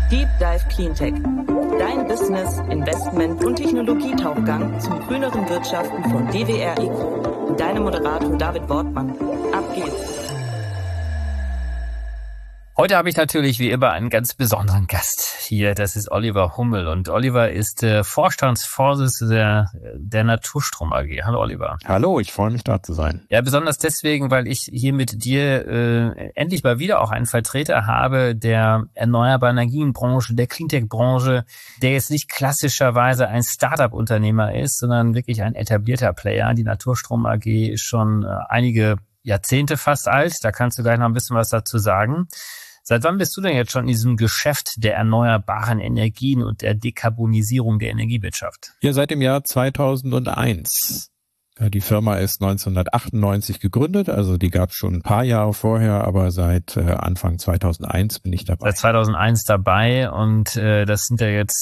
Deep Dive Cleantech. Dein Business, Investment und Technologietauchgang zum grüneren Wirtschaften von DWR eco. Deine Moderator David Wortmann. Ab geht's. Heute habe ich natürlich wie immer einen ganz besonderen Gast hier. Das ist Oliver Hummel. Und Oliver ist Vorstandsvorsitzender der Naturstrom AG. Hallo Oliver. Hallo, ich freue mich da zu sein. Ja, besonders deswegen, weil ich hier mit dir endlich mal wieder auch einen Vertreter habe der erneuerbaren Energienbranche, der Cleantech-Branche, der jetzt nicht klassischerweise ein Startup-Unternehmer ist, sondern wirklich ein etablierter Player. Die Naturstrom AG ist schon einige Jahrzehnte fast alt. Da kannst du gleich noch ein bisschen was dazu sagen. Seit wann bist du denn jetzt schon in diesem Geschäft der erneuerbaren Energien und der Dekarbonisierung der Energiewirtschaft? Ja, seit dem Jahr 2001. Die Firma ist 1998 gegründet, also die gab es schon ein paar Jahre vorher, aber seit Anfang 2001 bin ich dabei. Seit 2001 dabei und das sind ja jetzt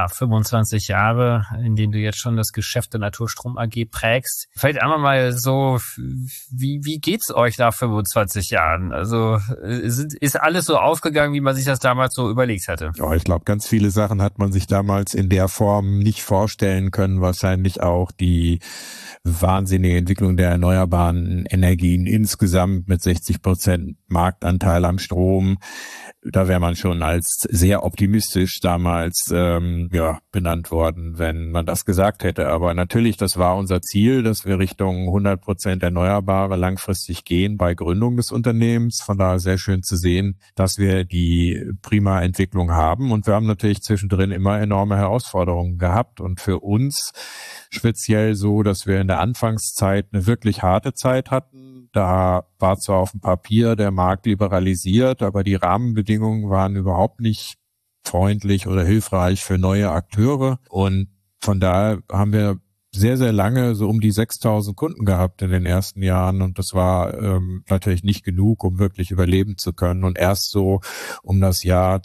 25 Jahre, in denen du jetzt schon das Geschäft der Naturstrom AG prägst. Vielleicht einmal mal so, wie geht's euch nach 25 Jahren? Also ist alles so aufgegangen, wie man sich das damals so überlegt hatte? Ja, ich glaube, ganz viele Sachen hat man sich damals in der Form nicht vorstellen können. Wahrscheinlich auch die wahnsinnige Entwicklung der erneuerbaren Energien insgesamt mit 60% Marktanteil am Strom. Da wäre man schon als sehr optimistisch damals benannt worden, wenn man das gesagt hätte. Aber natürlich, das war unser Ziel, dass wir Richtung 100% Erneuerbare langfristig gehen bei Gründung des Unternehmens. Von daher sehr schön zu sehen, dass wir die prima Entwicklung haben. Und wir haben natürlich zwischendrin immer enorme Herausforderungen gehabt. Und für uns speziell so, dass wir in der Anfangszeit eine wirklich harte Zeit hatten. Da war zwar auf dem Papier der Markt liberalisiert, aber die Rahmenbedingungen waren überhaupt nicht freundlich oder hilfreich für neue Akteure. Und von daher haben wir sehr, sehr lange so um die 6.000 Kunden gehabt in den ersten Jahren. Und das war natürlich nicht genug, um wirklich überleben zu können. Und erst so um das Jahr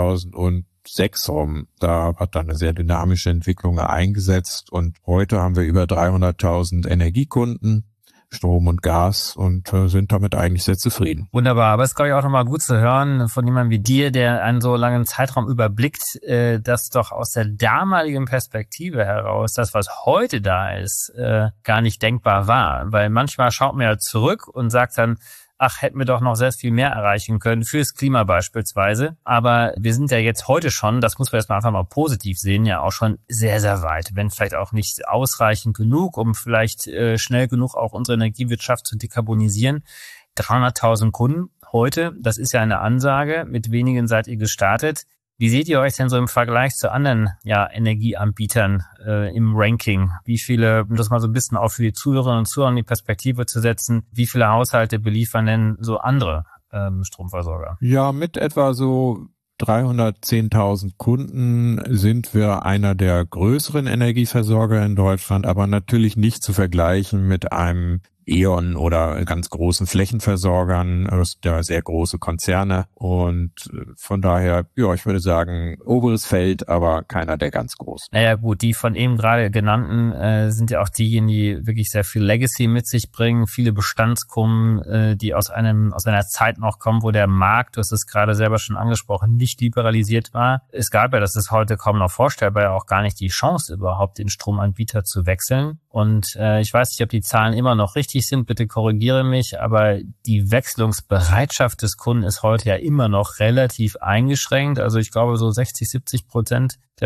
2006 rum, da hat dann eine sehr dynamische Entwicklung eingesetzt. Und heute haben wir über 300.000 Energiekunden, Strom und Gas, und sind damit eigentlich sehr zufrieden. Wunderbar, aber es ist, glaube ich, auch nochmal gut zu hören von jemandem wie dir, der einen so langen Zeitraum überblickt, dass doch aus der damaligen Perspektive heraus das, was heute da ist, gar nicht denkbar war. Weil manchmal schaut man ja zurück und sagt dann, ach, hätten wir doch noch sehr viel mehr erreichen können, fürs Klima beispielsweise. Aber wir sind ja jetzt heute schon, das muss man jetzt mal einfach mal positiv sehen, ja auch schon sehr, sehr weit. Wenn vielleicht auch nicht ausreichend genug, um vielleicht schnell genug auch unsere Energiewirtschaft zu dekarbonisieren. 300.000 Kunden heute, das ist ja eine Ansage. Mit wenigen seid ihr gestartet. Wie seht ihr euch denn so im Vergleich zu anderen Energieanbietern im Ranking? Wie viele, um das mal so ein bisschen auch für die Zuhörerinnen und Zuhörer in die Perspektive zu setzen, wie viele Haushalte beliefern denn so andere Stromversorger? Ja, mit etwa so 310.000 Kunden sind wir einer der größeren Energieversorger in Deutschland, aber natürlich nicht zu vergleichen mit einem E.ON oder ganz großen Flächenversorgern, ja, sehr große Konzerne, und von daher, ja, ich würde sagen, oberes Feld, aber keiner der ganz großen. Naja gut, die von eben gerade genannten sind ja auch diejenigen, die wirklich sehr viel Legacy mit sich bringen, viele Bestandskunden, die aus einer Zeit noch kommen, wo der Markt, du hast es gerade selber schon angesprochen, nicht liberalisiert war. Es gab ja, das ist heute kaum noch vorstellbar, ja auch gar nicht die Chance überhaupt, den Stromanbieter zu wechseln. Und ich weiß nicht, ob die Zahlen immer noch richtig sind, bitte korrigiere mich, aber die Wechselungsbereitschaft des Kunden ist heute ja immer noch relativ eingeschränkt. Also ich glaube, so 60-70% der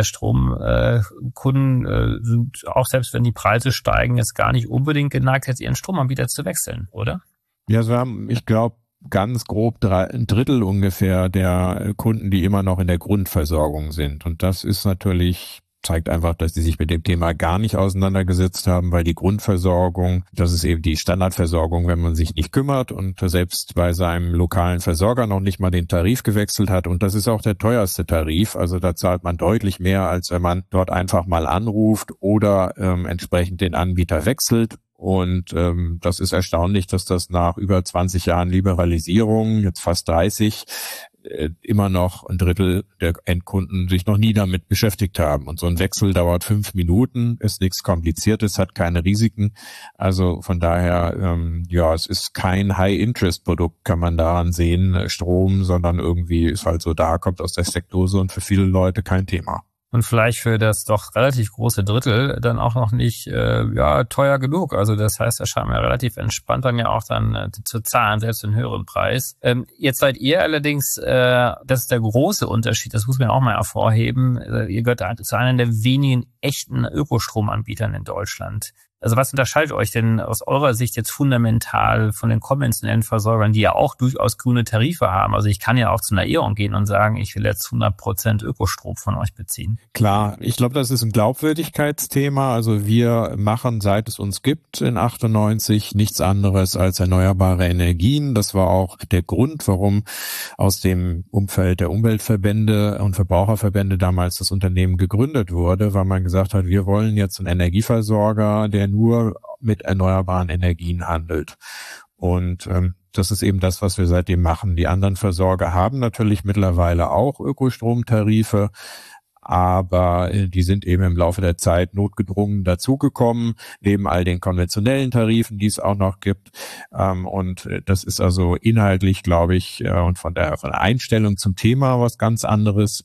Stromkunden sind, auch selbst wenn die Preise steigen, jetzt gar nicht unbedingt geneigt, jetzt ihren Stromanbieter zu wechseln, oder? Ja, so haben, ich glaube, ganz grob ein Drittel ungefähr der Kunden, die immer noch in der Grundversorgung sind. Und das ist natürlich, zeigt einfach, dass die sich mit dem Thema gar nicht auseinandergesetzt haben, weil die Grundversorgung, das ist eben die Standardversorgung, wenn man sich nicht kümmert und selbst bei seinem lokalen Versorger noch nicht mal den Tarif gewechselt hat. Und das ist auch der teuerste Tarif. Also da zahlt man deutlich mehr, als wenn man dort einfach mal anruft oder entsprechend den Anbieter wechselt. Und das ist erstaunlich, dass das nach über 20 Jahren Liberalisierung, jetzt fast 30, immer noch ein Drittel der Endkunden sich noch nie damit beschäftigt haben. Und so ein Wechsel dauert 5 Minuten, ist nichts Kompliziertes, hat keine Risiken. Also von daher, es ist kein High-Interest-Produkt, kann man daran sehen, Strom, sondern irgendwie ist halt so da, kommt aus der Steckdose und für viele Leute kein Thema. Und vielleicht für das doch relativ große Drittel dann auch noch nicht teuer genug. Also das heißt, da scheint man relativ entspannt dann ja auch dann zu zahlen, selbst den höheren Preis. Jetzt seid ihr allerdings, das ist der große Unterschied, das muss man auch mal hervorheben, ihr gehört zu einer der wenigen echten Ökostromanbietern in Deutschland. Also was unterscheidet euch denn aus eurer Sicht jetzt fundamental von den konventionellen Versorgern, die ja auch durchaus grüne Tarife haben? Also ich kann ja auch zu einer E.ON gehen und sagen, ich will jetzt 100% Ökostrom von euch beziehen. Klar, ich glaube, das ist ein Glaubwürdigkeitsthema. Also wir machen, seit es uns gibt, in 98 nichts anderes als erneuerbare Energien. Das war auch der Grund, warum aus dem Umfeld der Umweltverbände und Verbraucherverbände damals das Unternehmen gegründet wurde, weil man gesagt hat, wir wollen jetzt einen Energieversorger, der nur mit erneuerbaren Energien handelt. Und das ist eben das, was wir seitdem machen. Die anderen Versorger haben natürlich mittlerweile auch Ökostromtarife, aber die sind eben im Laufe der Zeit notgedrungen dazugekommen, neben all den konventionellen Tarifen, die es auch noch gibt. Und das ist also inhaltlich, glaube ich, und von der Einstellung zum Thema was ganz anderes.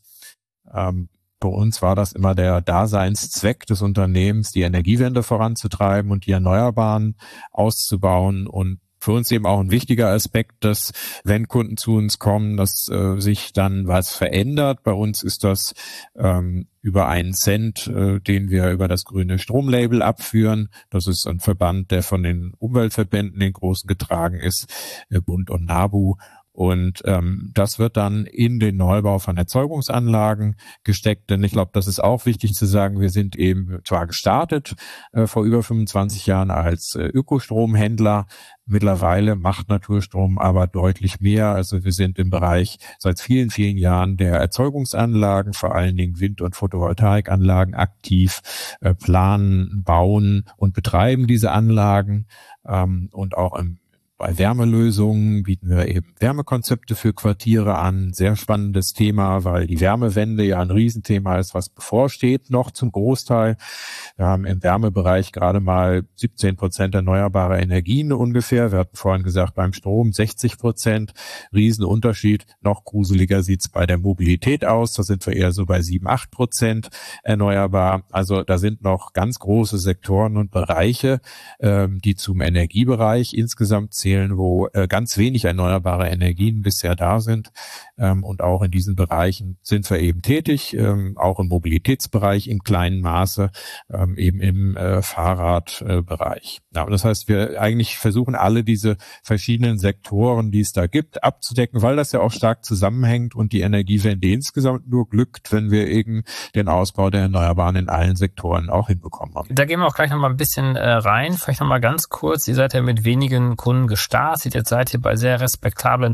Bei uns war das immer der Daseinszweck des Unternehmens, die Energiewende voranzutreiben und die Erneuerbaren auszubauen. Und für uns eben auch ein wichtiger Aspekt, dass wenn Kunden zu uns kommen, dass sich dann was verändert. Bei uns ist das über 1 Cent, den wir über das grüne Stromlabel abführen. Das ist ein Verband, der von den Umweltverbänden, den großen, getragen ist, Bund und NABU. Und das wird dann in den Neubau von Erzeugungsanlagen gesteckt, denn ich glaube, das ist auch wichtig zu sagen, wir sind eben zwar gestartet vor über 25 Jahren als Ökostromhändler, mittlerweile macht Naturstrom aber deutlich mehr. Also wir sind im Bereich seit vielen, vielen Jahren der Erzeugungsanlagen, vor allen Dingen Wind- und Photovoltaikanlagen aktiv, planen, bauen und betreiben diese Anlagen und auch bei Wärmelösungen bieten wir eben Wärmekonzepte für Quartiere an. Sehr spannendes Thema, weil die Wärmewende ja ein Riesenthema ist, was bevorsteht noch zum Großteil. Wir haben im Wärmebereich gerade mal 17% erneuerbare Energien ungefähr. Wir hatten vorhin gesagt, beim Strom 60%. Riesenunterschied. Noch gruseliger sieht's bei der Mobilität aus. Da sind wir eher so bei 7-8% erneuerbar. Also da sind noch ganz große Sektoren und Bereiche, die zum Energiebereich insgesamt zählen, wo ganz wenig erneuerbare Energien bisher da sind. Und auch in diesen Bereichen sind wir eben tätig, auch im Mobilitätsbereich im kleinen Maße, eben im Fahrradbereich. Ja, das heißt, wir eigentlich versuchen alle diese verschiedenen Sektoren, die es da gibt, abzudecken, weil das ja auch stark zusammenhängt und die Energiewende insgesamt nur glückt, wenn wir eben den Ausbau der Erneuerbaren in allen Sektoren auch hinbekommen haben. Da gehen wir auch gleich nochmal ein bisschen rein. Vielleicht nochmal ganz kurz. Ihr seid ja mit wenigen Kunden gestartet. Jetzt seid ihr bei sehr respektablen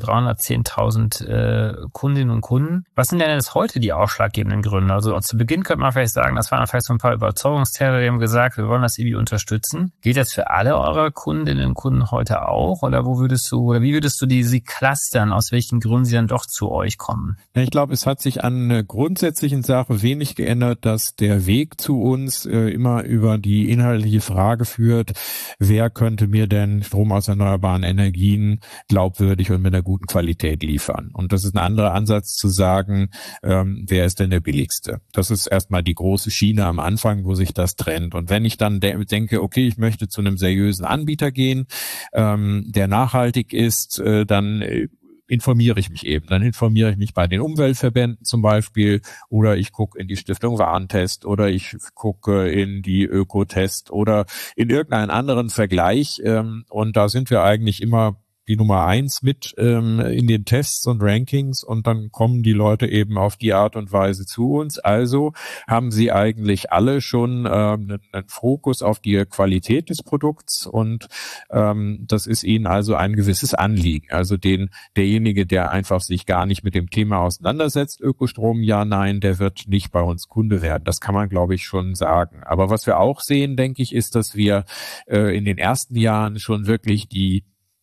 310.000 Kundinnen und Kunden. Was sind denn jetzt heute die ausschlaggebenden Gründe? Also zu Beginn könnte man vielleicht sagen, das waren vielleicht so ein paar Überzeugungstäter, die haben gesagt, wir wollen das irgendwie unterstützen. Geht das für alle eure Kundinnen und Kunden heute auch? Oder wie würdest du sie clustern, aus welchen Gründen sie dann doch zu euch kommen? Ja, ich glaube, es hat sich an einer grundsätzlichen Sache wenig geändert, dass der Weg zu uns immer über die inhaltliche Frage führt, wer könnte mir denn Strom aus erneuerbaren Energien glaubwürdig und mit einer guten Qualität liefern. Und das ist ein anderer Ansatz zu sagen, wer ist denn der billigste? Das ist erstmal die große Schiene am Anfang, wo sich das trennt. Und wenn ich dann denke, okay, ich möchte zu einem seriösen Anbieter gehen, der nachhaltig ist, dann informiere ich mich eben. Dann informiere ich mich bei den Umweltverbänden zum Beispiel oder ich gucke in die Stiftung Warentest oder ich gucke in die Ökotest oder in irgendeinen anderen Vergleich. Und da sind wir eigentlich immer die Nummer 1 mit in den Tests und Rankings und dann kommen die Leute eben auf die Art und Weise zu uns. Also haben sie eigentlich alle schon einen Fokus auf die Qualität des Produkts und das ist ihnen also ein gewisses Anliegen. Also derjenige, der einfach sich gar nicht mit dem Thema auseinandersetzt, Ökostrom, ja, nein, der wird nicht bei uns Kunde werden. Das kann man, glaube ich, schon sagen. Aber was wir auch sehen, denke ich, ist, dass wir in den ersten Jahren schon wirklich die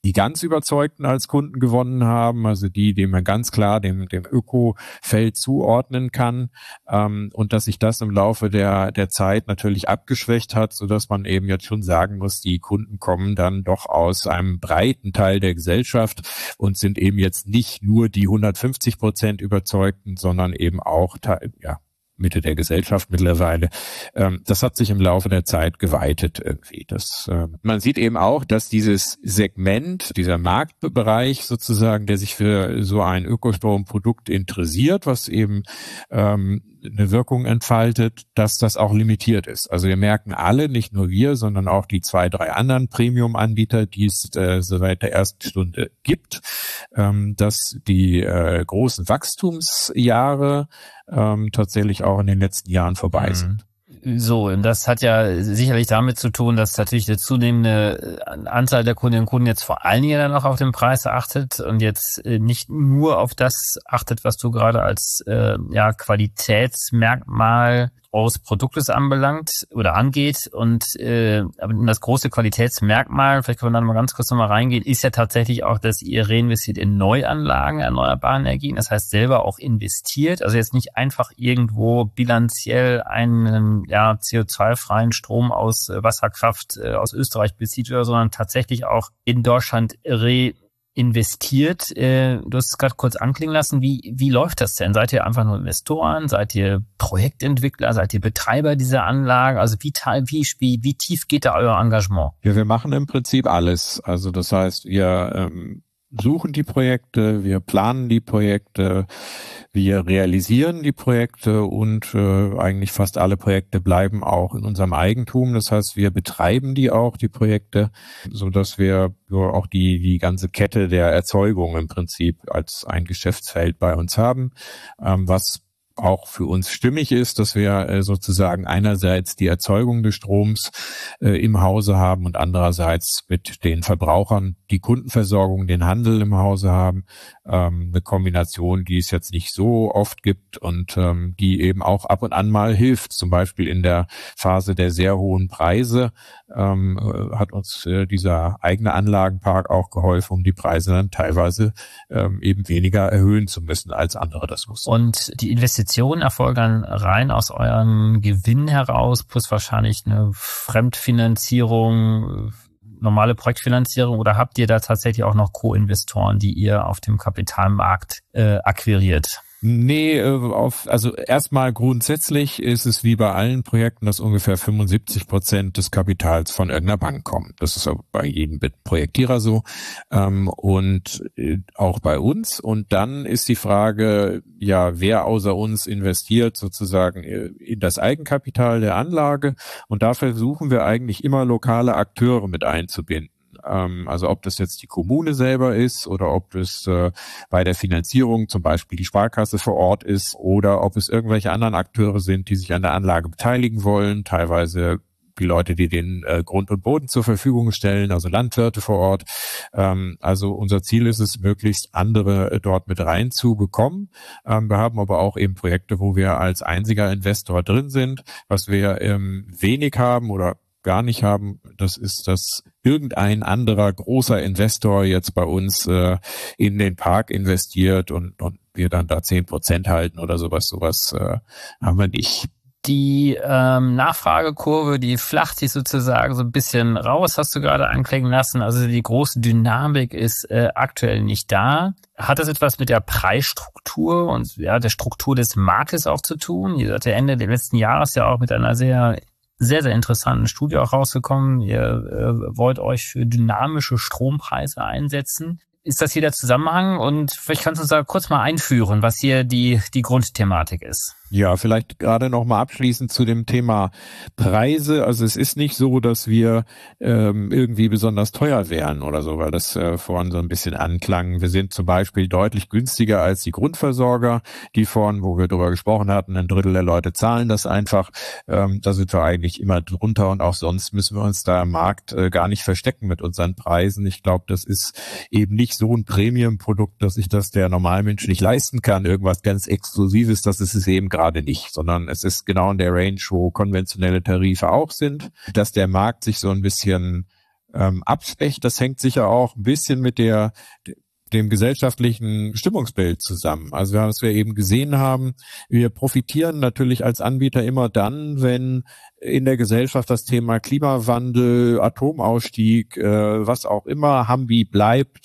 die ganz Überzeugten als Kunden gewonnen haben, also die man ganz klar dem Öko-Feld zuordnen kann, und dass sich das im Laufe der Zeit natürlich abgeschwächt hat, sodass man eben jetzt schon sagen muss, die Kunden kommen dann doch aus einem breiten Teil der Gesellschaft und sind eben jetzt nicht nur die 150% Überzeugten, sondern eben auch Mitte der Gesellschaft mittlerweile. Das hat sich im Laufe der Zeit geweitet irgendwie. Man sieht eben auch, dass dieses Segment, dieser Marktbereich sozusagen, der sich für so ein Ökostromprodukt interessiert, was eben eine Wirkung entfaltet, dass das auch limitiert ist. Also wir merken alle, nicht nur wir, sondern auch die 2, 3 anderen Premium-Anbieter, die es seit der ersten Stunde gibt, dass die großen Wachstumsjahre tatsächlich auch in den letzten Jahren vorbei sind. So, und das hat ja sicherlich damit zu tun, dass natürlich der zunehmende Anteil der Kundinnen und Kunden jetzt vor allen Dingen dann auch auf den Preis achtet und jetzt nicht nur auf das achtet, was du gerade als Qualitätsmerkmal eures Produktes anbelangt oder angeht. Und aber das große Qualitätsmerkmal, vielleicht können wir da mal ganz kurz nochmal reingehen, ist ja tatsächlich auch, dass ihr reinvestiert in Neuanlagen erneuerbaren Energien. Das heißt, selber auch investiert. Also jetzt nicht einfach irgendwo bilanziell einen CO2-freien Strom aus Wasserkraft aus Österreich bezieht, sondern tatsächlich auch in Deutschland investiert. Du hast es gerade kurz anklingen lassen. Wie läuft das denn? Seid ihr einfach nur Investoren? Seid ihr Projektentwickler? Seid ihr Betreiber dieser Anlage? Also wie tief geht da euer Engagement? Ja, wir machen im Prinzip alles. Also das heißt, wir suchen die Projekte, wir planen die Projekte, wir realisieren die Projekte und eigentlich fast alle Projekte bleiben auch in unserem Eigentum. Das heißt, wir betreiben die Projekte, so dass wir auch die ganze Kette der Erzeugung im Prinzip als ein Geschäftsfeld bei uns haben, was auch für uns stimmig ist, dass wir sozusagen einerseits die Erzeugung des Stroms im Hause haben und andererseits mit den Verbrauchern die Kundenversorgung, den Handel im Hause haben. Eine Kombination, die es jetzt nicht so oft gibt und die eben auch ab und an mal hilft. Zum Beispiel in der Phase der sehr hohen Preise hat uns dieser eigene Anlagenpark auch geholfen, um die Preise dann teilweise eben weniger erhöhen zu müssen, als andere das mussten. Und die Investitionen erfolgen dann rein aus eurem Gewinn heraus, plus wahrscheinlich eine Fremdfinanzierung, normale Projektfinanzierung, oder habt ihr da tatsächlich auch noch Co-Investoren, die ihr auf dem Kapitalmarkt akquiriert? Nee, also erstmal grundsätzlich ist es wie bei allen Projekten, dass ungefähr 75% des Kapitals von irgendeiner Bank kommen. Das ist auch bei jedem Projektierer so und auch bei uns. Und dann ist die Frage, ja, wer außer uns investiert sozusagen in das Eigenkapital der Anlage, und da versuchen wir eigentlich immer lokale Akteure mit einzubinden. Also ob das jetzt die Kommune selber ist oder ob es bei der Finanzierung zum Beispiel die Sparkasse vor Ort ist oder ob es irgendwelche anderen Akteure sind, die sich an der Anlage beteiligen wollen, teilweise die Leute, die den Grund und Boden zur Verfügung stellen, also Landwirte vor Ort. Also unser Ziel ist es, möglichst andere dort mit reinzubekommen. Wir haben aber auch eben Projekte, wo wir als einziger Investor drin sind. Was wir wenig haben oder gar nicht haben, das ist, dass irgendein anderer großer Investor jetzt bei uns in den Park investiert und wir dann da 10% halten oder sowas. Sowas haben wir nicht. Die Nachfragekurve, die flacht sich sozusagen so ein bisschen raus, hast du gerade anklingen lassen. Also die große Dynamik ist aktuell nicht da. Hat das etwas mit der Preisstruktur und der Struktur des Marktes auch zu tun? Ihr seid ja Ende des letzten Jahres ja auch mit einer sehr, sehr interessanten Studie auch rausgekommen. Ihr wollt euch für dynamische Strompreise einsetzen. Ist das hier der Zusammenhang? Und vielleicht kannst du uns da kurz mal einführen, was hier die Grundthematik ist. Ja, vielleicht gerade noch mal abschließend zu dem Thema Preise. Also es ist nicht so, dass wir irgendwie besonders teuer wären oder so, weil das vorhin so ein bisschen anklang. Wir sind zum Beispiel deutlich günstiger als die Grundversorger, die vorhin, wo wir drüber gesprochen hatten, 1/3 der Leute zahlen das einfach. Da sind wir eigentlich immer drunter und auch sonst müssen wir uns da im Markt gar nicht verstecken mit unseren Preisen. Ich glaube, das ist eben nicht so ein Premium-Produkt, dass sich das der Normalmensch nicht leisten kann. Irgendwas ganz Exklusives, das ist es eben gerade nicht, sondern es ist genau in der Range, wo konventionelle Tarife auch sind, dass der Markt sich so ein bisschen abschwächt. Das hängt sicher auch ein bisschen mit dem gesellschaftlichen Stimmungsbild zusammen. Also was wir eben gesehen haben, wir profitieren natürlich als Anbieter immer dann, wenn in der Gesellschaft das Thema Klimawandel, Atomausstieg, was auch immer, Humvee bleibt,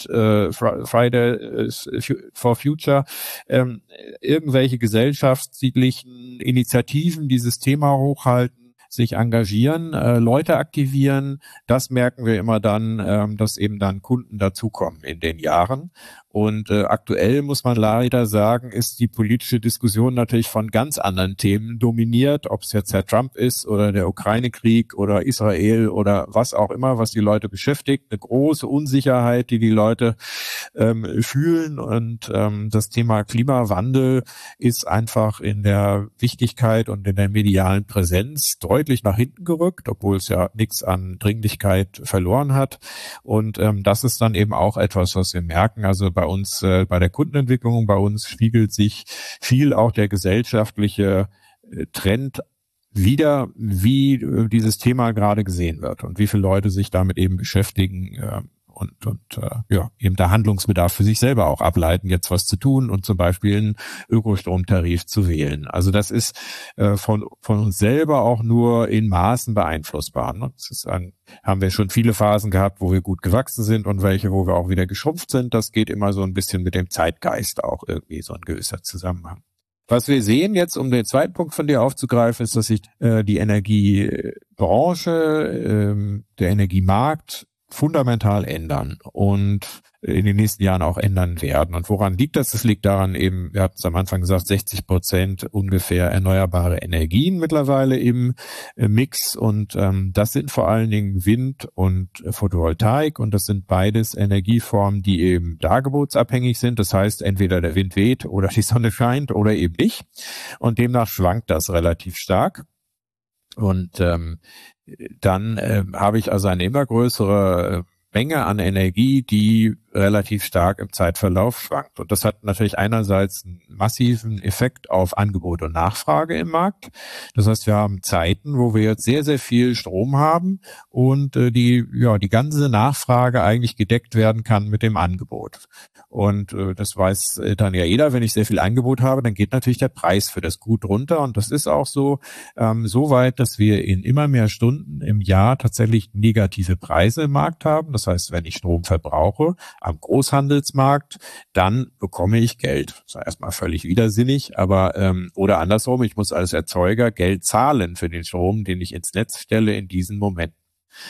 Fridays for Future, irgendwelche gesellschaftlichen Initiativen dieses Thema hochhalten, sich engagieren, Leute aktivieren. Das merken wir immer dann, dass eben dann Kunden dazukommen in den Jahren. Und aktuell muss man leider sagen, ist die politische Diskussion natürlich von ganz anderen Themen dominiert, ob es jetzt Herr Trump ist oder der Ukraine-Krieg oder Israel oder was auch immer, was die Leute beschäftigt. Eine große Unsicherheit, die Leute fühlen. Und das Thema Klimawandel ist einfach in der Wichtigkeit und in der medialen Präsenz deutlich nach hinten gerückt, obwohl es ja nichts an Dringlichkeit verloren hat. Und das ist dann eben auch etwas, was wir merken. Also bei uns, bei der Kundenentwicklung, bei uns spiegelt sich viel auch der gesellschaftliche Trend wider, wie dieses Thema gerade gesehen wird und wie viele Leute sich damit eben beschäftigen und eben der Handlungsbedarf für sich selber auch ableiten, jetzt was zu tun und zum Beispiel einen Ökostromtarif zu wählen. Also das ist von uns selber auch nur in Maßen beeinflussbar. Ne? Haben wir schon viele Phasen gehabt, wo wir gut gewachsen sind und welche, wo wir auch wieder geschrumpft sind. Das geht immer so ein bisschen mit dem Zeitgeist auch irgendwie so ein gewisser Zusammenhang. Was wir sehen jetzt, um den zweiten Punkt von dir aufzugreifen, ist, dass sich die Energiebranche, der Energiemarkt fundamental ändern und in den nächsten Jahren auch ändern werden. Und woran liegt das? Das liegt daran eben, wir hatten es am Anfang gesagt, 60% ungefähr erneuerbare Energien mittlerweile im Mix. Und das sind vor allen Dingen Wind und Photovoltaik. Und das sind beides Energieformen, die eben dargebotsabhängig sind. Das heißt, entweder der Wind weht oder die Sonne scheint oder eben nicht. Und demnach schwankt das relativ stark. Und dann habe ich also eine immer größere Menge an Energie, die relativ stark im Zeitverlauf schwankt. Und das hat natürlich einerseits einen massiven Effekt auf Angebot und Nachfrage im Markt. Das heißt, wir haben Zeiten, wo wir jetzt sehr, sehr viel Strom haben und die ganze Nachfrage eigentlich gedeckt werden kann mit dem Angebot. Und das weiß dann ja jeder, wenn ich sehr viel Angebot habe, dann geht natürlich der Preis für das Gut runter. Und das ist auch so weit, dass wir in immer mehr Stunden im Jahr tatsächlich negative Preise im Markt haben. Das heißt, wenn ich Strom verbrauche am Großhandelsmarkt, dann bekomme ich Geld. Das ist erstmal völlig widersinnig, aber oder andersrum, ich muss als Erzeuger Geld zahlen für den Strom, den ich ins Netz stelle in diesen Momenten.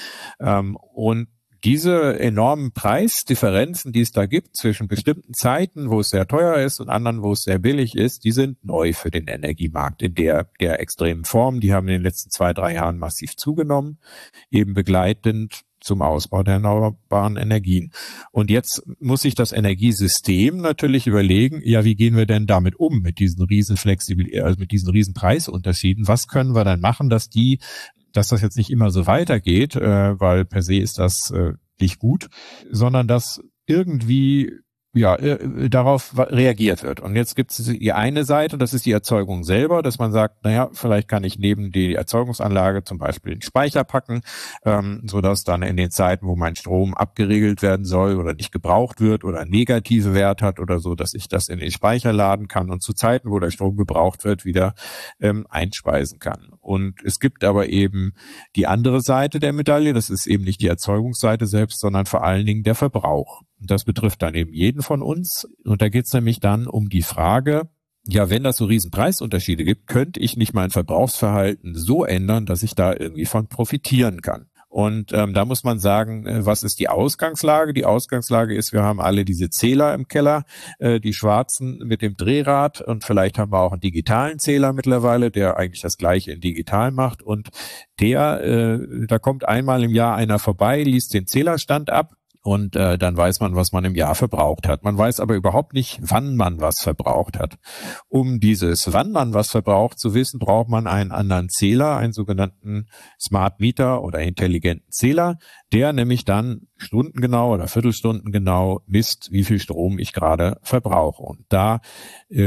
Und diese enormen Preisdifferenzen, die es da gibt zwischen bestimmten Zeiten, wo es sehr teuer ist und anderen, wo es sehr billig ist, die sind neu für den Energiemarkt in der extremen Form. Die haben in den letzten 2-3 Jahren massiv zugenommen, eben begleitend zum Ausbau der erneuerbaren Energien. Und jetzt muss sich das Energiesystem natürlich überlegen, ja, wie gehen wir denn damit um, mit diesen riesen mit diesen riesen Preisunterschieden? Was können wir dann machen, dass das jetzt nicht immer so weitergeht, weil per se ist das nicht gut, sondern dass irgendwie darauf reagiert wird. Und jetzt gibt es die eine Seite, das ist die Erzeugung selber, dass man sagt, naja, vielleicht kann ich neben die Erzeugungsanlage zum Beispiel einen Speicher packen, sodass dann in den Zeiten, wo mein Strom abgeregelt werden soll oder nicht gebraucht wird oder einen negativen Wert hat oder so, dass ich das in den Speicher laden kann und zu Zeiten, wo der Strom gebraucht wird, wieder einspeisen kann. Und es gibt aber eben die andere Seite der Medaille, das ist eben nicht die Erzeugungsseite selbst, sondern vor allen Dingen der Verbrauch. Und das betrifft dann eben jeden von uns. Und da geht es nämlich dann um die Frage, ja, wenn das so riesen Preisunterschiede gibt, könnte ich nicht mein Verbrauchsverhalten so ändern, dass ich da irgendwie von profitieren kann. Und da muss man sagen, was ist die Ausgangslage? Die Ausgangslage ist, wir haben alle diese Zähler im Keller, die schwarzen mit dem Drehrad, und vielleicht haben wir auch einen digitalen Zähler mittlerweile, der eigentlich das Gleiche in digital macht. Und da kommt einmal im Jahr einer vorbei, liest den Zählerstand ab. Und dann weiß man, was man im Jahr verbraucht hat. Man weiß aber überhaupt nicht, wann man was verbraucht hat. Um wann man was verbraucht zu wissen, braucht man einen anderen Zähler, einen sogenannten Smart Meter oder intelligenten Zähler, der nämlich dann stundengenau oder viertelstundengenau misst, wie viel Strom ich gerade verbrauche. Und da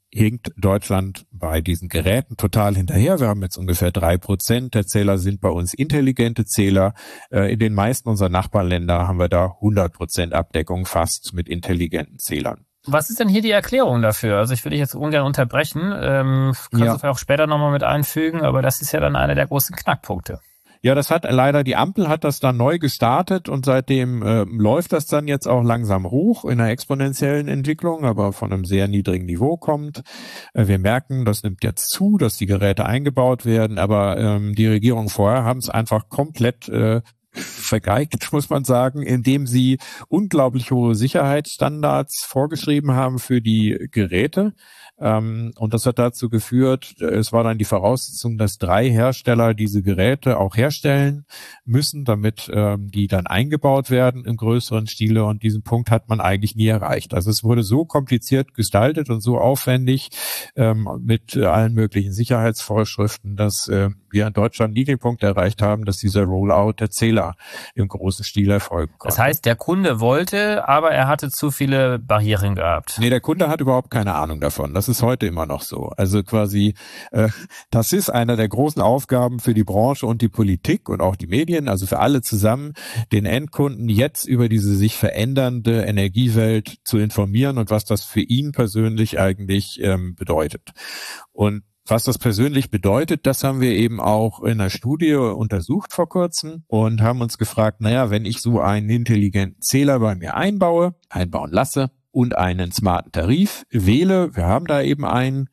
hinkt Deutschland bei diesen Geräten total hinterher. Wir haben jetzt ungefähr 3% der Zähler sind bei uns intelligente Zähler. In den meisten unserer Nachbarländer haben wir da 100% Abdeckung fast mit intelligenten Zählern. Was ist denn hier die Erklärung dafür? Also ich will dich jetzt ungern unterbrechen. Kannst du auch später nochmal mit einfügen, aber das ist ja dann einer der großen Knackpunkte. Ja, das hat leider, die Ampel hat das dann neu gestartet und seitdem läuft das dann jetzt auch langsam hoch in einer exponentiellen Entwicklung, aber von einem sehr niedrigen Niveau kommt. Wir merken, das nimmt jetzt zu, dass die Geräte eingebaut werden, aber die Regierung vorher haben es einfach komplett vergeigt, muss man sagen, indem sie unglaublich hohe Sicherheitsstandards vorgeschrieben haben für die Geräte. Und das hat dazu geführt, es war dann die Voraussetzung, dass 3 Hersteller diese Geräte auch herstellen müssen, damit die dann eingebaut werden im größeren Stile. Und diesen Punkt hat man eigentlich nie erreicht. Also es wurde so kompliziert gestaltet und so aufwendig mit allen möglichen Sicherheitsvorschriften, dass wir in Deutschland nie den Punkt erreicht haben, dass dieser Rollout der Zähler im großen Stil erfolgen konnte. Das heißt, der Kunde wollte, aber er hatte zu viele Barrieren gehabt. Nee, der Kunde hat überhaupt keine Ahnung davon. Das ist heute immer noch so. Also quasi, das ist einer der großen Aufgaben für die Branche und die Politik und auch die Medien, also für alle zusammen, den Endkunden jetzt über diese sich verändernde Energiewelt zu informieren und was das für ihn persönlich eigentlich bedeutet. Und was das persönlich bedeutet, das haben wir eben auch in einer Studie untersucht vor kurzem und haben uns gefragt, wenn ich so einen intelligenten Zähler bei mir einbauen lasse und einen smarten Tarif wähle, wir haben da eben einen,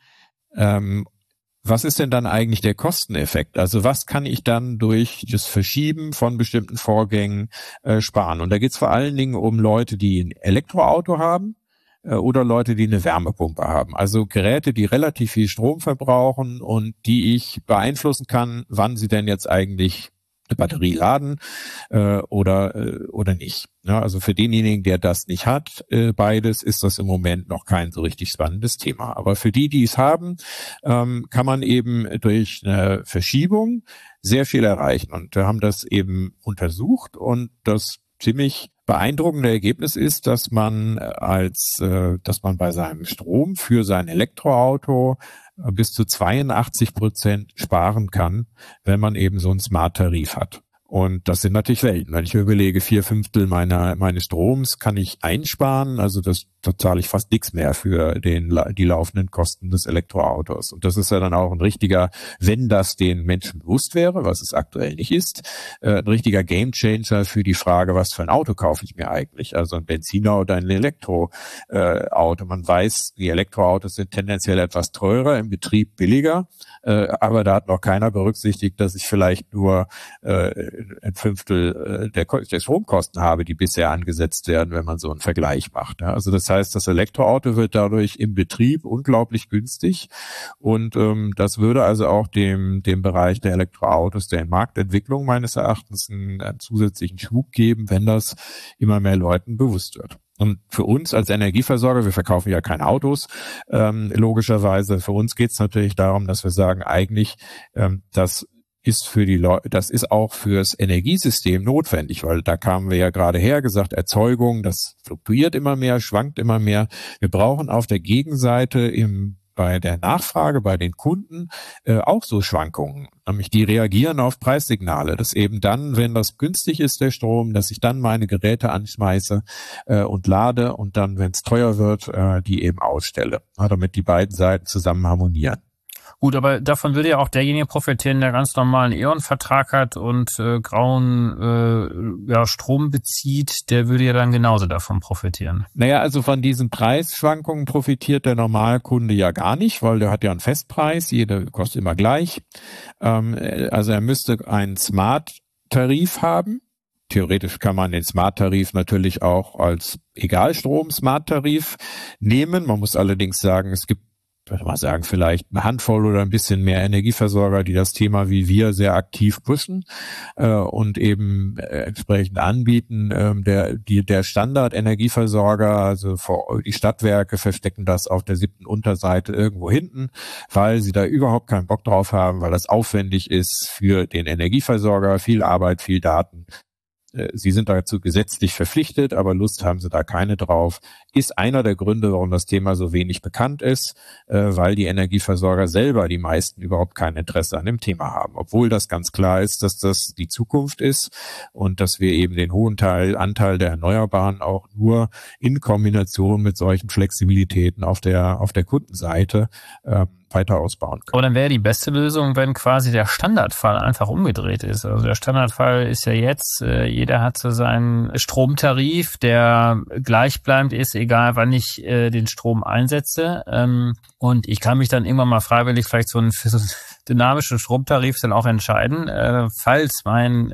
was ist denn dann eigentlich der Kosteneffekt? Also was kann ich dann durch das Verschieben von bestimmten Vorgängen sparen? Und da geht es vor allen Dingen um Leute, die ein Elektroauto haben, oder Leute, die eine Wärmepumpe haben. Also Geräte, die relativ viel Strom verbrauchen und die ich beeinflussen kann, wann sie denn jetzt eigentlich eine Batterie laden oder nicht. Ja, also für denjenigen, der das nicht hat, beides, ist das im Moment noch kein so richtig spannendes Thema. Aber für die es haben, kann man eben durch eine Verschiebung sehr viel erreichen. Und wir haben das eben untersucht und das ziemlich beeindruckende Ergebnis ist, dass man bei seinem Strom für sein Elektroauto bis zu 82% sparen kann, wenn man eben so einen Smart-Tarif hat. Und das sind natürlich Welten. Wenn ich mir überlege, 4/5 meines Stroms kann ich einsparen, also da zahle ich fast nichts mehr für die laufenden Kosten des Elektroautos. Und das ist ja dann auch ein richtiger, wenn das den Menschen bewusst wäre, was es aktuell nicht ist, ein richtiger Gamechanger für die Frage, was für ein Auto kaufe ich mir eigentlich? Also ein Benziner oder ein Elektroauto. Man weiß, die Elektroautos sind tendenziell etwas teurer, im Betrieb billiger, aber da hat noch keiner berücksichtigt, dass ich vielleicht nur ein Fünftel der Stromkosten habe, die bisher angesetzt werden, wenn man so einen Vergleich macht. Ja. Also das heißt, das Elektroauto wird dadurch im Betrieb unglaublich günstig und das würde also auch dem Bereich der Elektroautos, der Marktentwicklung meines Erachtens einen zusätzlichen Schub geben, wenn das immer mehr Leuten bewusst wird. Und für uns als Energieversorger, wir verkaufen ja keine Autos, logischerweise, für uns geht es natürlich darum, dass wir sagen, eigentlich, das ist auch fürs Energiesystem notwendig, weil da kamen wir ja gerade her, gesagt, Erzeugung, das fluktuiert immer mehr, schwankt immer mehr. Wir brauchen auf der Gegenseite bei der Nachfrage, bei den Kunden auch so Schwankungen. Nämlich die reagieren auf Preissignale, dass eben dann, wenn das günstig ist, der Strom, dass ich dann meine Geräte anschmeiße und lade und dann, wenn es teuer wird, die eben ausstelle, damit die beiden Seiten zusammen harmonieren. Gut, aber davon würde ja auch derjenige profitieren, der ganz normalen E.ON-Vertrag hat und grauen Strom bezieht, der würde ja dann genauso davon profitieren. Naja, also von diesen Preisschwankungen profitiert der Normalkunde ja gar nicht, weil der hat ja einen Festpreis, jeder kostet immer gleich. Also er müsste einen Smart-Tarif haben. Theoretisch kann man den Smart-Tarif natürlich auch als Egalstrom-Smart-Tarif nehmen. Man muss allerdings sagen, es gibt, würde man sagen, vielleicht eine Handvoll oder ein bisschen mehr Energieversorger, die das Thema wie wir sehr aktiv pushen und eben entsprechend anbieten. Der Standard-Energieversorger, also die Stadtwerke, verstecken das auf der 7. Unterseite irgendwo hinten, weil sie da überhaupt keinen Bock drauf haben, weil das aufwendig ist für den Energieversorger, viel Arbeit, viel Daten. sie sind dazu gesetzlich verpflichtet, aber Lust haben sie da keine drauf, ist einer der Gründe, warum das Thema so wenig bekannt ist, weil die Energieversorger selber, die meisten, überhaupt kein Interesse an dem Thema haben. Obwohl das ganz klar ist, dass das die Zukunft ist und dass wir eben den hohen Anteil der Erneuerbaren auch nur in Kombination mit solchen Flexibilitäten auf der Kundenseite weiter ausbauen können. Aber dann wäre die beste Lösung, wenn quasi der Standardfall einfach umgedreht ist. Also der Standardfall ist ja jetzt, jeder hat so seinen Stromtarif, der gleichbleibend ist, egal wann ich den Strom einsetze. Und ich kann mich dann irgendwann mal freiwillig vielleicht für so einen dynamischen Stromtarif dann auch entscheiden, falls mein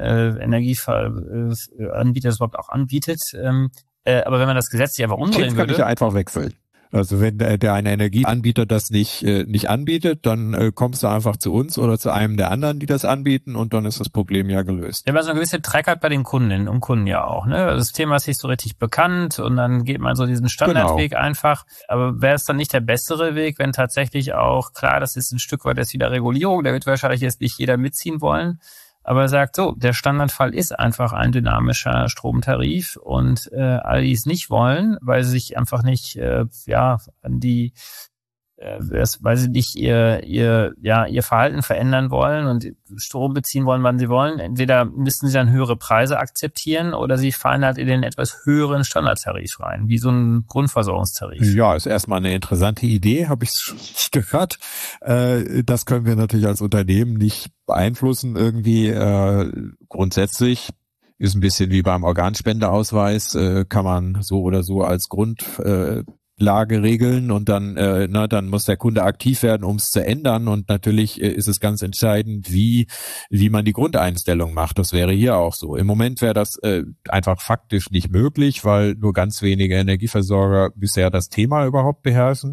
Energieanbieter das überhaupt auch anbietet. Aber wenn man das gesetzlich einfach umdrehen würde... kann ich ja einfach wegfüllen. Also wenn der eine Energieanbieter das nicht anbietet, dann kommst du einfach zu uns oder zu einem der anderen, die das anbieten, und dann ist das Problem ja gelöst. Ja, weil so eine gewisse Trägheit bei den Kundinnen und Kunden ja auch, ne? Das Thema ist nicht so richtig bekannt und dann geht man so diesen Standardweg einfach. Aber wäre es dann nicht der bessere Weg, wenn tatsächlich auch, klar, das ist ein Stück weit jetzt wieder Regulierung, da wird wahrscheinlich jetzt nicht jeder mitziehen wollen, aber er sagt so, der Standardfall ist einfach ein dynamischer Stromtarif und alle, die es nicht wollen, weil sie sich einfach nicht an die weil sie nicht ihr Verhalten verändern wollen und Strom beziehen wollen, wann sie wollen. Entweder müssen sie dann höhere Preise akzeptieren oder sie fallen halt in den etwas höheren Standardtarif rein, wie so ein Grundversorgungstarif. Ja, ist erstmal eine interessante Idee, habe ich gehört. Das können wir natürlich als Unternehmen nicht beeinflussen irgendwie. Grundsätzlich ist ein bisschen wie beim Organspendeausweis, kann man so oder so als Grundlage regeln und dann muss der Kunde aktiv werden, um es zu ändern, und natürlich ist es ganz entscheidend, wie man die Grundeinstellung macht. Das wäre hier auch so. Im Moment wäre das einfach faktisch nicht möglich, weil nur ganz wenige Energieversorger bisher das Thema überhaupt beherrschen.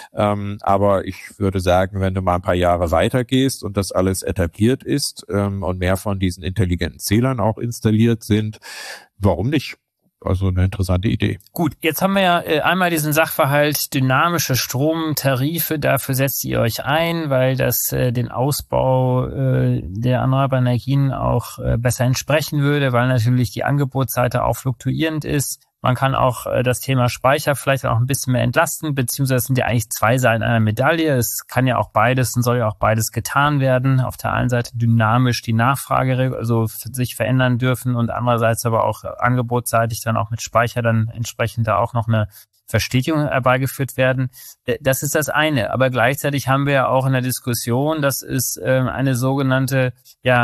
Aber ich würde sagen, wenn du mal ein paar Jahre weitergehst und das alles etabliert ist und mehr von diesen intelligenten Zählern auch installiert sind, warum nicht? Also eine interessante Idee. Gut, jetzt haben wir ja einmal diesen Sachverhalt dynamische Stromtarife. Dafür setzt ihr euch ein, weil das den Ausbau der erneuerbaren Energien auch besser entsprechen würde, weil natürlich die Angebotsseite auch fluktuierend ist. Man kann auch das Thema Speicher vielleicht auch ein bisschen mehr entlasten, beziehungsweise es sind ja eigentlich zwei Seiten einer Medaille. Es kann ja auch beides und soll ja auch beides getan werden. Auf der einen Seite dynamisch die Nachfrage also sich verändern dürfen und andererseits aber auch angebotsseitig dann auch mit Speicher dann entsprechend da auch noch eine Verstetigung herbeigeführt werden. Das ist das eine. Aber gleichzeitig haben wir ja auch in der Diskussion, dass es einen sogenannten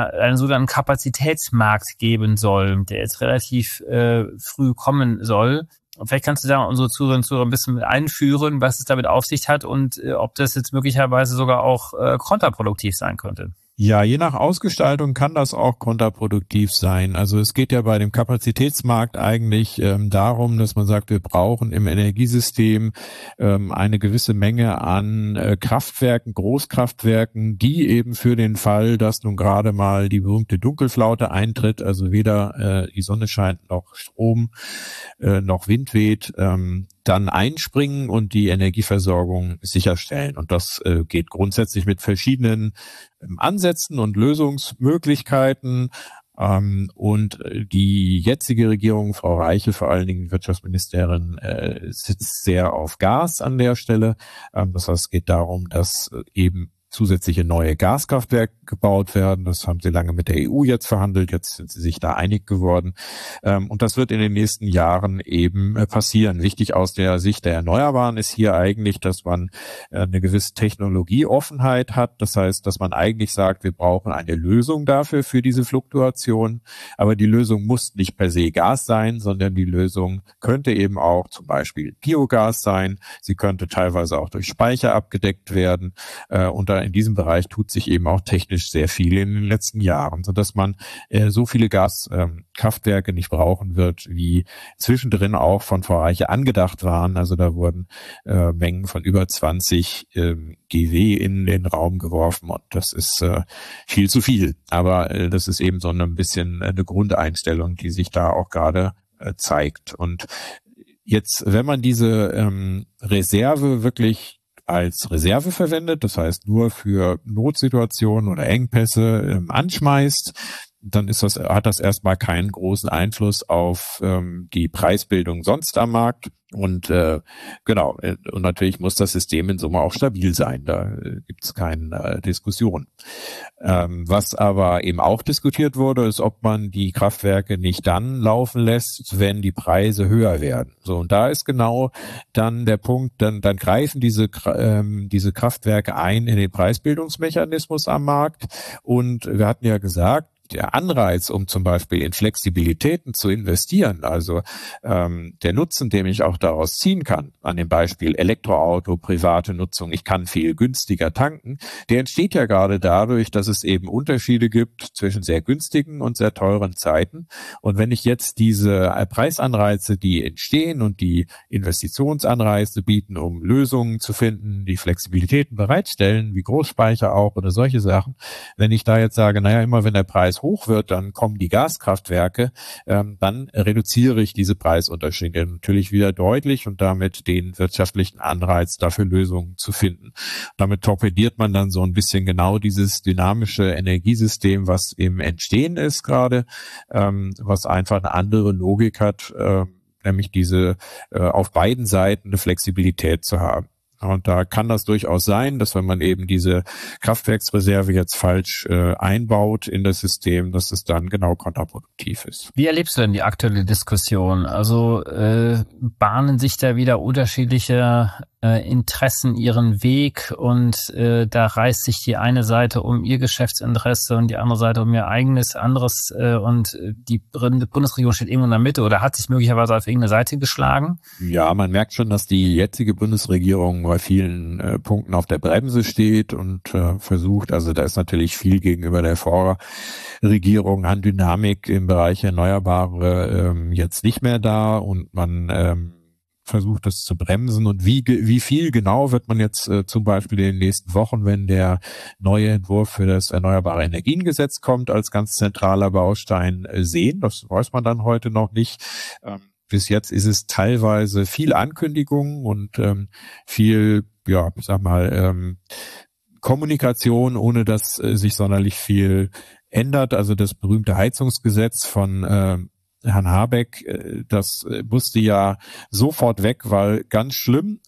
Kapazitätsmarkt geben soll, der jetzt relativ früh kommen soll. Und vielleicht kannst du da unsere Zuhörerinnen und Zuhörer ein bisschen mit einführen, was es damit auf sich hat und ob das jetzt möglicherweise sogar auch kontraproduktiv sein könnte. Ja, je nach Ausgestaltung kann das auch kontraproduktiv sein. Also es geht ja bei dem Kapazitätsmarkt eigentlich darum, dass man sagt, wir brauchen im Energiesystem eine gewisse Menge an Kraftwerken, Großkraftwerken, die eben für den Fall, dass nun gerade mal die berühmte Dunkelflaute eintritt, also weder die Sonne scheint noch Strom noch Wind weht, dann einspringen und die Energieversorgung sicherstellen. Und das geht grundsätzlich mit verschiedenen Ansätzen und Lösungsmöglichkeiten. Und die jetzige Regierung, Frau Reichel, vor allen Dingen Wirtschaftsministerin, sitzt sehr auf Gas an der Stelle. Das heißt, es geht darum, dass eben zusätzliche neue Gaskraftwerke gebaut werden. Das haben sie lange mit der EU jetzt verhandelt. Jetzt sind sie sich da einig geworden. Und das wird in den nächsten Jahren eben passieren. Wichtig aus der Sicht der Erneuerbaren ist hier eigentlich, dass man eine gewisse Technologieoffenheit hat. Das heißt, dass man eigentlich sagt, wir brauchen eine Lösung dafür, für diese Fluktuation. Aber die Lösung muss nicht per se Gas sein, sondern die Lösung könnte eben auch zum Beispiel Biogas sein. Sie könnte teilweise auch durch Speicher abgedeckt werden. Und in diesem Bereich tut sich eben auch technisch sehr viel in den letzten Jahren, sodass man so viele Gaskraftwerke nicht brauchen wird, wie zwischendrin auch von Frau Reiche angedacht waren. Also da wurden Mengen von über 20 GW in den Raum geworfen und das ist viel zu viel. Aber das ist eben so ein bisschen eine Grundeinstellung, die sich da auch gerade zeigt. Und jetzt, wenn man diese Reserve wirklich als Reserve verwendet, das heißt nur für Notsituationen oder Engpässe anschmeißt, dann hat das erstmal keinen großen Einfluss auf die Preisbildung sonst am Markt. Und genau, und natürlich muss das System in Summe auch stabil sein. Da gibt es keine Diskussion. Was aber eben auch diskutiert wurde, ist, ob man die Kraftwerke nicht dann laufen lässt, wenn die Preise höher werden. So, und da ist genau dann der Punkt, dann greifen diese Kraftwerke ein in den Preisbildungsmechanismus am Markt. Und wir hatten ja gesagt, der Anreiz, um zum Beispiel in Flexibilitäten zu investieren, also der Nutzen, den ich auch daraus ziehen kann, an dem Beispiel Elektroauto, private Nutzung, ich kann viel günstiger tanken, der entsteht ja gerade dadurch, dass es eben Unterschiede gibt zwischen sehr günstigen und sehr teuren Zeiten. Und wenn ich jetzt diese Preisanreize, die entstehen und die Investitionsanreize bieten, um Lösungen zu finden, die Flexibilitäten bereitstellen, wie Großspeicher auch oder solche Sachen, wenn ich da jetzt sage, naja, immer wenn der Preis hoch wird, dann kommen die Gaskraftwerke, dann reduziere ich diese Preisunterschiede natürlich wieder deutlich und damit den wirtschaftlichen Anreiz dafür Lösungen zu finden. Damit torpediert man dann so ein bisschen genau dieses dynamische Energiesystem, was im Entstehen ist gerade, was einfach eine andere Logik hat, nämlich diese auf beiden Seiten eine Flexibilität zu haben. Und da kann das durchaus sein, dass wenn man eben diese Kraftwerksreserve jetzt falsch einbaut in das System, dass es dann genau kontraproduktiv ist. Wie erlebst du denn die aktuelle Diskussion? Also bahnen sich da wieder unterschiedliche Interessen ihren Weg und da reißt sich die eine Seite um ihr Geschäftsinteresse und die andere Seite um ihr eigenes anderes und die Bundesregierung steht irgendwo in der Mitte oder hat sich möglicherweise auf irgendeine Seite geschlagen? Ja, man merkt schon, dass die jetzige Bundesregierung bei vielen Punkten auf der Bremse steht und versucht, also da ist natürlich viel gegenüber der Vorregierung an Dynamik im Bereich Erneuerbare jetzt nicht mehr da und man versucht, das zu bremsen. Und wie viel genau wird man jetzt zum Beispiel in den nächsten Wochen, wenn der neue Entwurf für das Erneuerbare Energiengesetz kommt, als ganz zentraler Baustein sehen? Das weiß man dann heute noch nicht. Bis jetzt ist es teilweise viel Ankündigung und viel, ja, ich sag mal, Kommunikation, ohne dass sich sonderlich viel ändert. Also das berühmte Heizungsgesetz von Herrn Habeck, das musste ja sofort weg, weil ganz schlimm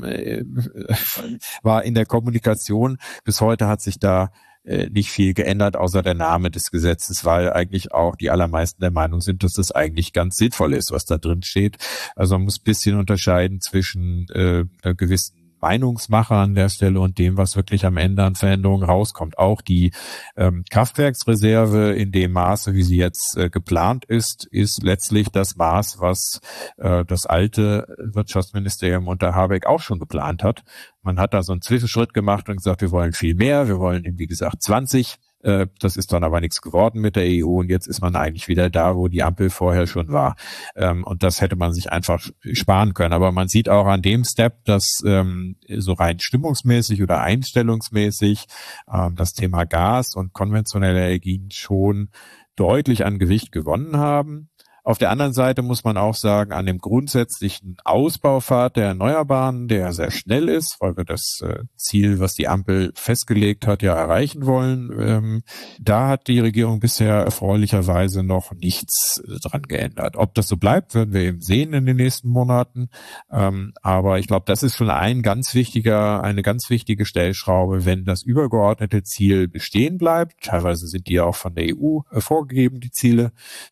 war in der Kommunikation. Bis heute hat sich da nicht viel geändert, außer der Name des Gesetzes, weil eigentlich auch die allermeisten der Meinung sind, dass das eigentlich ganz sinnvoll ist, was da drin steht. Also man muss ein bisschen unterscheiden zwischen einer gewissen Meinungsmacher an der Stelle und dem, was wirklich am Ende an Veränderungen rauskommt. Auch die Kraftwerksreserve in dem Maße, wie sie jetzt geplant ist letztlich das Maß, was das alte Wirtschaftsministerium unter Habeck auch schon geplant hat. Man hat da so einen Zwischenschritt gemacht und gesagt, wir wollen viel mehr, wir wollen eben, wie gesagt, 20. Das ist dann aber nichts geworden mit der EU und jetzt ist man eigentlich wieder da, wo die Ampel vorher schon war. Und das hätte man sich einfach sparen können. Aber man sieht auch an dem Step, dass so rein stimmungsmäßig oder einstellungsmäßig das Thema Gas und konventionelle Energien schon deutlich an Gewicht gewonnen haben. Auf der anderen Seite muss man auch sagen, an dem grundsätzlichen Ausbaupfad der Erneuerbaren, der sehr schnell ist, weil wir das Ziel, was die Ampel festgelegt hat, ja erreichen wollen, da hat die Regierung bisher erfreulicherweise noch nichts dran geändert. Ob das so bleibt, werden wir eben sehen in den nächsten Monaten. Aber ich glaube, das ist schon eine ganz wichtige Stellschraube, wenn das übergeordnete Ziel bestehen bleibt. Teilweise sind die ja auch von der EU vorgegeben, die Ziele.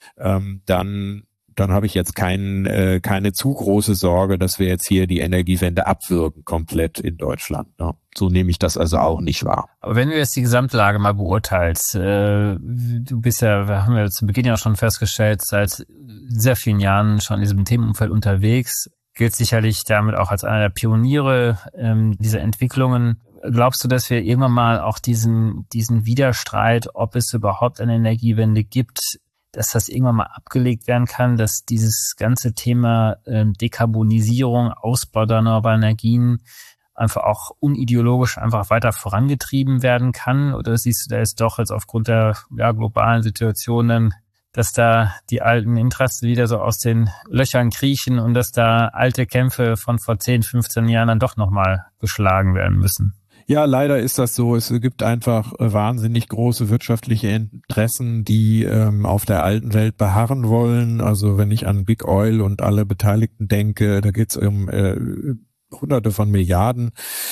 Dann habe ich jetzt keine zu große Sorge, dass wir jetzt hier die Energiewende abwürgen komplett in Deutschland. Ne? So nehme ich das also auch nicht wahr. Aber wenn du jetzt die Gesamtlage mal beurteilst, du bist ja, wir haben ja zu Beginn ja schon festgestellt, seit sehr vielen Jahren schon in diesem Themenumfeld unterwegs, gilt sicherlich damit auch als einer der Pioniere dieser Entwicklungen. Glaubst du, dass wir irgendwann mal auch diesen Widerstreit, ob es überhaupt eine Energiewende gibt, dass das irgendwann mal abgelegt werden kann, dass dieses ganze Thema Dekarbonisierung, Ausbau der erneuerbaren Energien einfach auch unideologisch einfach weiter vorangetrieben werden kann? Oder siehst du da jetzt doch aufgrund der globalen Situation dann, dass da die alten Interessen wieder so aus den Löchern kriechen und dass da alte Kämpfe von vor 10, 15 Jahren dann doch nochmal geschlagen werden müssen? Ja, leider ist das so. Es gibt einfach wahnsinnig große wirtschaftliche Interessen, die auf der alten Welt beharren wollen. Also wenn ich an Big Oil und alle Beteiligten denke, da geht es um Hunderte von Milliarden,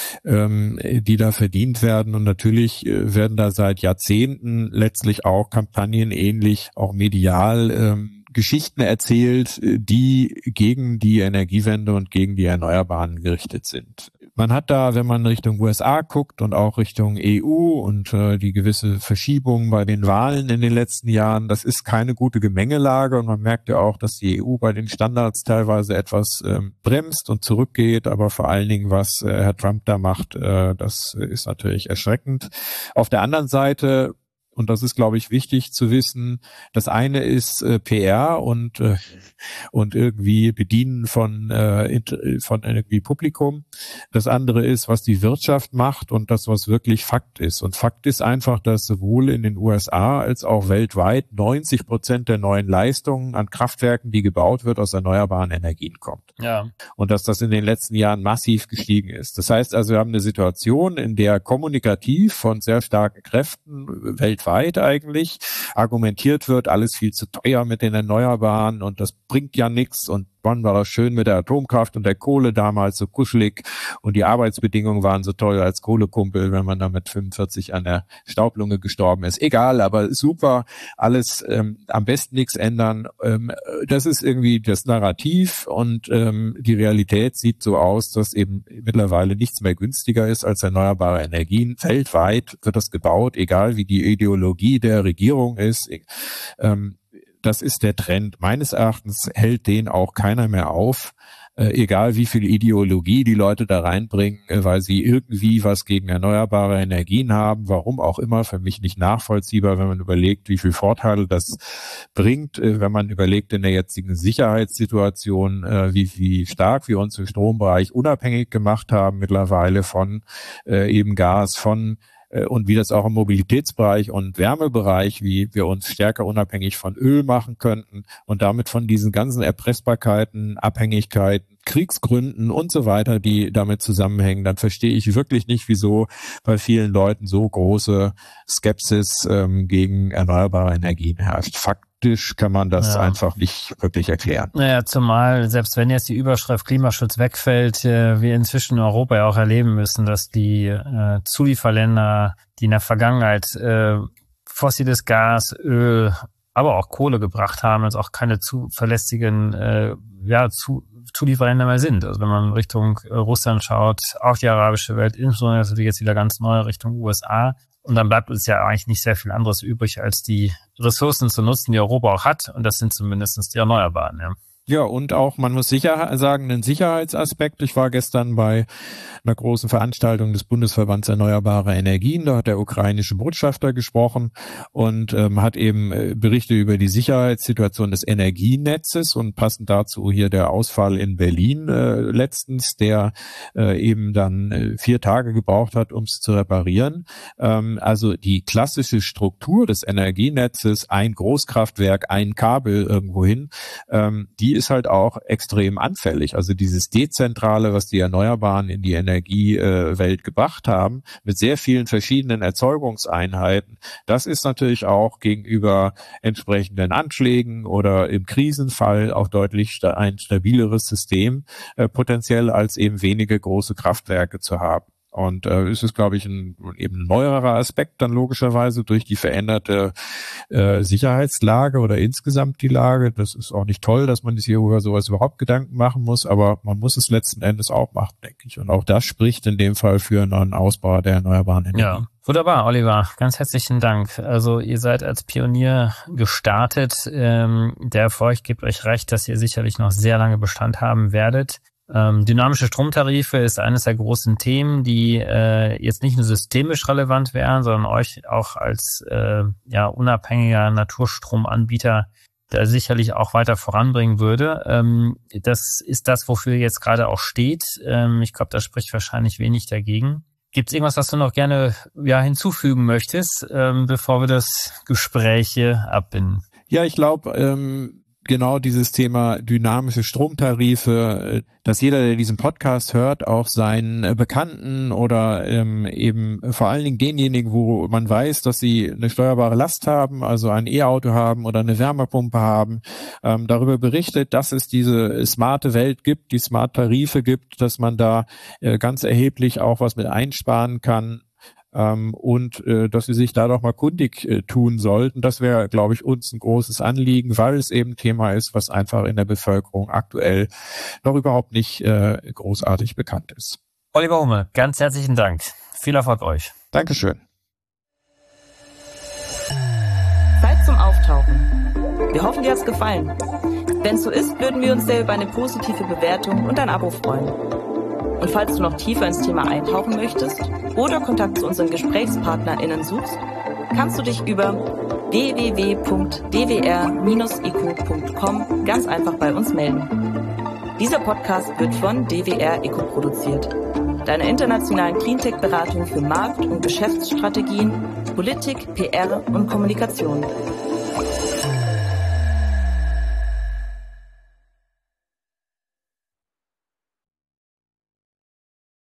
die da verdient werden. Und natürlich werden da seit Jahrzehnten letztlich auch Kampagnen ähnlich, auch medial, Geschichten erzählt, die gegen die Energiewende und gegen die Erneuerbaren gerichtet sind. Man hat da, wenn man Richtung USA guckt und auch Richtung EU und die gewisse Verschiebung bei den Wahlen in den letzten Jahren, das ist keine gute Gemengelage und man merkt ja auch, dass die EU bei den Standards teilweise etwas bremst und zurückgeht, aber vor allen Dingen, was Herr Trump da macht, das ist natürlich erschreckend. Auf der anderen Seite, und das ist, glaube ich, wichtig zu wissen, das eine ist PR und irgendwie Bedienen von irgendwie Publikum. Das andere ist, was die Wirtschaft macht und das, was wirklich Fakt ist. Und Fakt ist einfach, dass sowohl in den USA als auch weltweit 90% der neuen Leistungen an Kraftwerken, die gebaut wird, aus erneuerbaren Energien kommt. Ja. Und dass das in den letzten Jahren massiv gestiegen ist. Das heißt also, wir haben eine Situation, in der kommunikativ von sehr starken Kräften weltweit eigentlich argumentiert wird, alles viel zu teuer mit den Erneuerbaren und das bringt ja nichts und wann war das schön mit der Atomkraft und der Kohle damals so kuschelig und die Arbeitsbedingungen waren so toll als Kohlekumpel, wenn man da mit 45 an der Staublunge gestorben ist. Egal, aber super, alles am besten nichts ändern. Das ist irgendwie das Narrativ und die Realität sieht so aus, dass eben mittlerweile nichts mehr günstiger ist als erneuerbare Energien. Weltweit wird das gebaut, egal wie die Ideologie der Regierung ist. Das ist der Trend. Meines Erachtens hält den auch keiner mehr auf, egal wie viel Ideologie die Leute da reinbringen, weil sie irgendwie was gegen erneuerbare Energien haben, warum auch immer, für mich nicht nachvollziehbar, wenn man überlegt, wie viel Vorteile das bringt, wenn man überlegt in der jetzigen Sicherheitssituation, wie stark wir uns im Strombereich unabhängig gemacht haben mittlerweile von eben Gas, und wie das auch im Mobilitätsbereich und Wärmebereich, wie wir uns stärker unabhängig von Öl machen könnten und damit von diesen ganzen Erpressbarkeiten, Abhängigkeiten, Kriegsgründen und so weiter, die damit zusammenhängen, dann verstehe ich wirklich nicht, wieso bei vielen Leuten so große Skepsis gegen erneuerbare Energien herrscht. Faktisch kann man das einfach nicht wirklich erklären. Naja, zumal, selbst wenn jetzt die Überschrift Klimaschutz wegfällt, wir inzwischen in Europa ja auch erleben müssen, dass die Zulieferländer, die in der Vergangenheit fossiles Gas, Öl, aber auch Kohle gebracht haben, jetzt auch keine zuverlässigen Zulieferländer mehr sind. Also wenn man Richtung Russland schaut, auch die arabische Welt, insbesondere natürlich jetzt wieder ganz neu Richtung USA. Und dann bleibt uns ja eigentlich nicht sehr viel anderes übrig, als die Ressourcen zu nutzen, die Europa auch hat. Und das sind zumindest die Erneuerbaren. Ja. Ja, und auch, man muss sicher sagen, einen Sicherheitsaspekt. Ich war gestern bei einer großen Veranstaltung des Bundesverbands Erneuerbare Energien. Da hat der ukrainische Botschafter gesprochen und hat eben Berichte über die Sicherheitssituation des Energienetzes und passend dazu hier der Ausfall in Berlin letztens, der eben dann 4 Tage gebraucht hat, um es zu reparieren. Also die klassische Struktur des Energienetzes, ein Großkraftwerk, ein Kabel irgendwohin, die ist halt auch extrem anfällig. Also dieses Dezentrale, was die Erneuerbaren in die Energiewelt gebracht haben, mit sehr vielen verschiedenen Erzeugungseinheiten, das ist natürlich auch gegenüber entsprechenden Anschlägen oder im Krisenfall auch deutlich ein stabileres System potenziell als eben wenige große Kraftwerke zu haben. Und es ist, glaube ich, eben ein neuerer Aspekt dann logischerweise durch die veränderte Sicherheitslage oder insgesamt die Lage. Das ist auch nicht toll, dass man sich hier über sowas überhaupt Gedanken machen muss, aber man muss es letzten Endes auch machen, denke ich. Und auch das spricht in dem Fall für einen Ausbau der erneuerbaren Energie. Ja, wunderbar, Oliver. Ganz herzlichen Dank. Also ihr seid als Pionier gestartet. Der Erfolg gibt euch recht, dass ihr sicherlich noch sehr lange Bestand haben werdet. Dynamische Stromtarife ist eines der großen Themen, die jetzt nicht nur systemisch relevant wären, sondern euch auch als unabhängiger Naturstromanbieter da sicherlich auch weiter voranbringen würde. Das ist das, wofür ihr jetzt gerade auch steht. Ich glaube, da spricht wahrscheinlich wenig dagegen. Gibt es irgendwas, was du noch gerne hinzufügen möchtest, bevor wir das Gespräch abbinden? Ja, ich glaube, genau dieses Thema dynamische Stromtarife, dass jeder, der diesen Podcast hört, auch seinen Bekannten oder eben vor allen Dingen denjenigen, wo man weiß, dass sie eine steuerbare Last haben, also ein E-Auto haben oder eine Wärmepumpe haben, darüber berichtet, dass es diese smarte Welt gibt, die Smart-Tarife gibt, dass man da ganz erheblich auch was mit einsparen kann. Und dass sie sich da doch mal kundig tun sollten. Das wäre, glaube ich, uns ein großes Anliegen, weil es eben ein Thema ist, was einfach in der Bevölkerung aktuell noch überhaupt nicht großartig bekannt ist. Oliver Hummel, ganz herzlichen Dank. Viel Erfolg euch. Dankeschön. Zeit zum Auftauchen. Wir hoffen, dir hat's gefallen. Wenn es so ist, würden wir uns sehr über eine positive Bewertung und ein Abo freuen. Und falls du noch tiefer ins Thema eintauchen möchtest oder Kontakt zu unseren GesprächspartnerInnen suchst, kannst du dich über www.dwr-eco.com ganz einfach bei uns melden. Dieser Podcast wird von DWR Eco produziert, deiner internationalen Cleantech-Beratung für Markt- und Geschäftsstrategien, Politik, PR und Kommunikation.